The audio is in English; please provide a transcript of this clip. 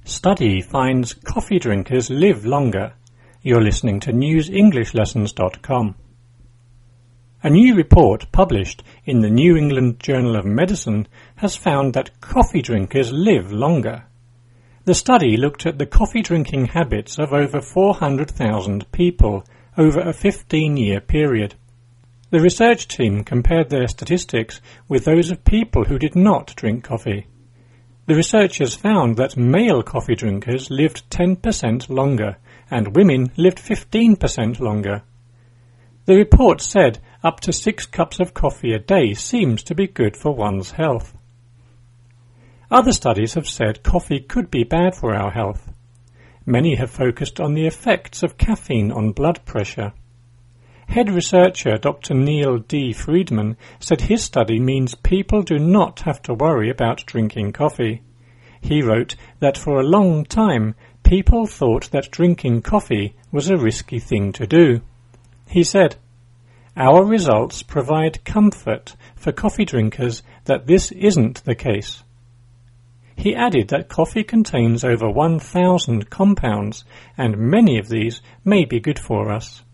Study finds coffee drinkers live longer. You're listening to newsenglishLessons.com. A new report published in the New England Journal of Medicine has found that coffee drinkers live longer. The study looked at the coffee drinking habits of over 400,000 people over a 15-year period. The research team compared their statistics with those of people who did not drink coffee. The researchers found that male coffee drinkers lived 10% longer and women lived 15% longer. The report said up to 6 cups of coffee a day seems to be good for one's health. Other studies have said coffee could be bad for our health. Many have focused on the effects of caffeine on blood pressure. Head researcher Dr. Neil D. Friedman said his study means people do not have to worry about drinking coffee. He wrote that for a long time people thought that drinking coffee was a risky thing to do. He said, "Our results provide comfort for coffee drinkers that this isn't the case." He added that coffee contains over 1,000 compounds, and many of these may be good for us.